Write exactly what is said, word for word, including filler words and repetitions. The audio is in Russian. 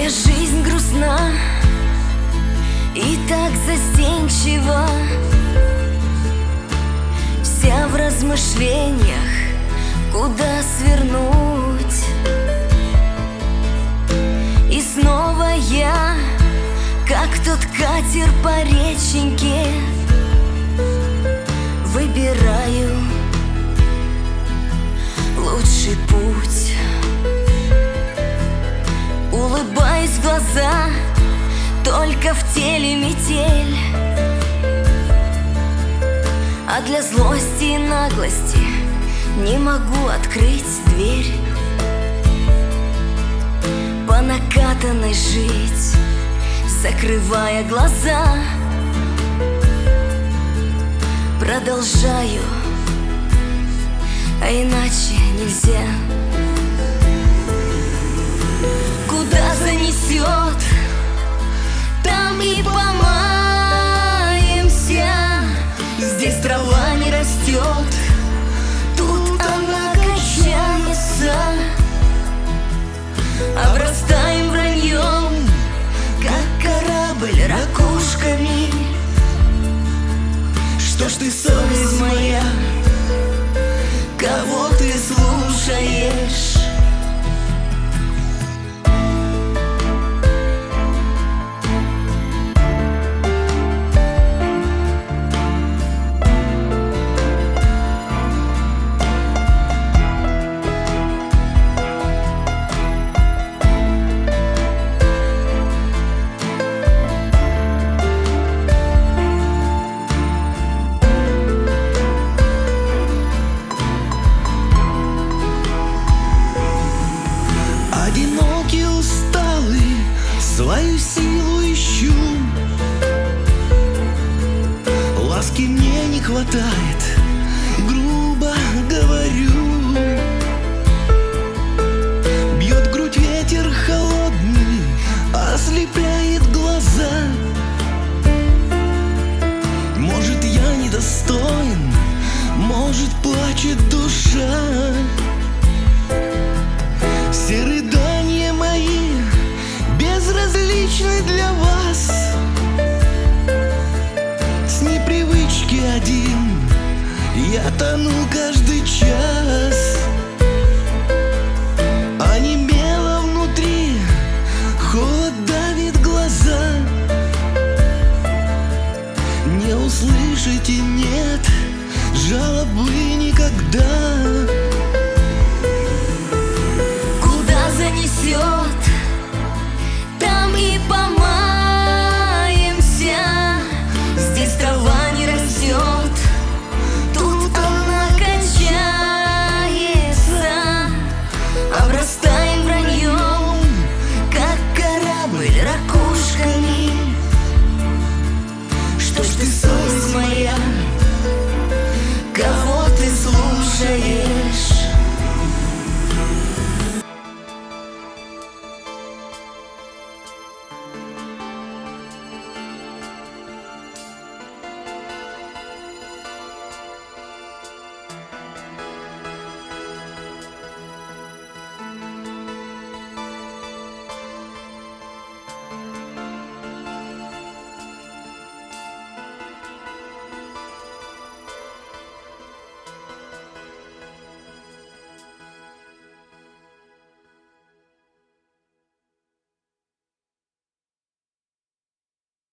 Моя жизнь грустна и так застенчива, вся в размышлениях, куда свернуть. И снова я, как тот катер по реченьке, выбираю лучший путь. Улыбаюсь в глаза, только в теле метель, а для злости и наглости не могу открыть дверь. По накатанной жить, закрывая глаза, продолжаю, а иначе нельзя. Куда занесет, там и помаемся. Здесь трава не растет, тут она качается. Обрастаем враньем, как корабль ракушками. Что ж ты, совесть моя, кого ты слушаешь? Одинокий, усталый, свою силу ищу. Ласки мне не хватает, грубо говорю. Бьет грудь ветер холодный, ослепляет глаза. Может, я недостоин, может, плачет душа. Все рыдания мои безразличны для вас. С непривычки один я тону каждый час. Онемело внутри, холод давит глаза. Не услышите, нет, жалобы никогда.